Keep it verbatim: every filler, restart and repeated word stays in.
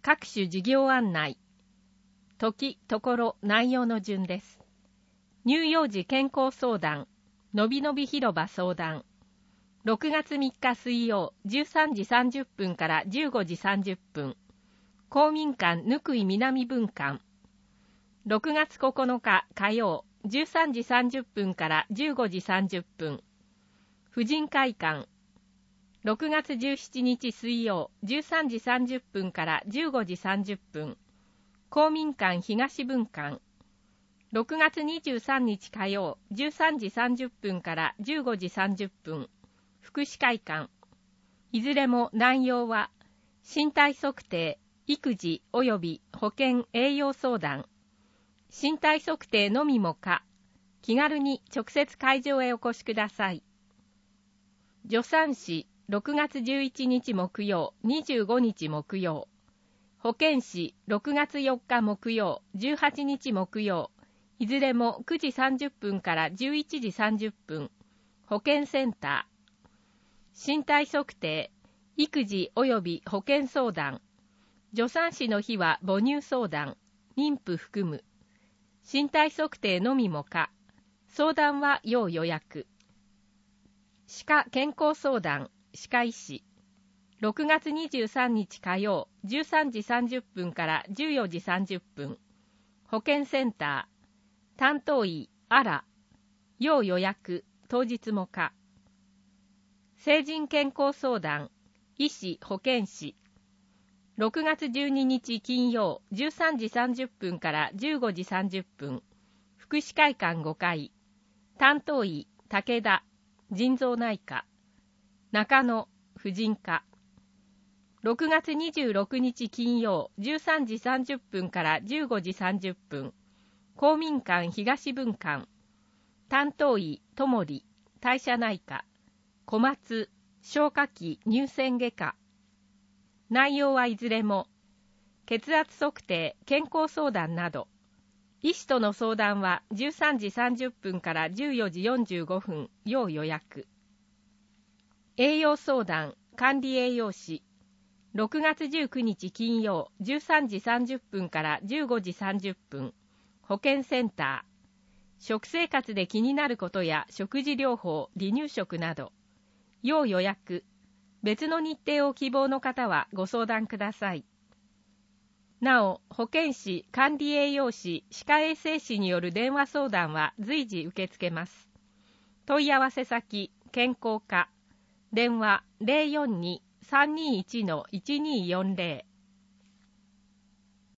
各種事業案内。時、ところ、内容の順です。乳幼児健康相談、のびのび広場相談。ろくがつみっか水曜、じゅうさんじさんじゅっぷんからじゅうごじさんじゅっぷん。公民館ぬくい南分館。ろくがつここのか火曜、じゅうさんじさんじゅっぷんからじゅうごじさんじゅっぷん。婦人会館。ろくがつじゅうしちにち水曜、じゅうさんじさんじゅっぷんからじゅうごじさんじゅっぷん。公民館東分館。ろくがつにじゅうさんにち火曜、じゅうさんじさんじゅっぷんからじゅうごじさんじゅっぷん。福祉会館。いずれも内容は、身体測定、育児及び保健栄養相談。身体測定のみも可。気軽に直接会場へお越しください。助産師、ろくがつじゅういちにち木曜、にじゅうごにち木曜。保健師、ろくがつよっか木曜、じゅうはちにち木曜。いずれもくじさんじゅっぷんからじゅういちじさんじゅっぷん。保健センター。身体測定、育児及び保健相談。助産師の日は母乳相談、妊婦含む。身体測定のみも可。相談は要予約。歯科健康相談、歯科医師。ろくがつにじゅうさんにち火曜、じゅうさんじさんじゅっぷんからじゅうよじさんじゅっぷん。保健センター。担当医、あら。要予約、当日も可。成人健康相談、医師・保健師。ろくがつじゅうににち金曜、じゅうさんじさんじゅっぷんからじゅうごじさんじゅっぷん。福祉会館ごかい。担当医、武田。腎臓内科。中野、婦人科。ろくがつにじゅうろくにち金曜、じゅうさんじさんじゅっぷんからじゅうごじさんじゅっぷん。公民館東分館。担当医、ともり。代謝内科。小松、消化器乳腺外科。内容はいずれも、血圧測定、健康相談など。医師との相談はじゅうさんじさんじゅっぷんからじゅうよじよんじゅうごふん、要予約。栄養相談、管理栄養士。ろくがつじゅうくにち金曜、じゅうさんじさんじゅっぷんからじゅうごじさんじゅっぷん。保健センター。食生活で気になることや食事療法、離乳食など。要予約。別の日程を希望の方はご相談ください。なお、保健師、管理栄養士、歯科衛生士による電話相談は随時受け付けます。問い合わせ先、健康課。電話 ゼロよんに さんにいちのいちにーよんゼロ。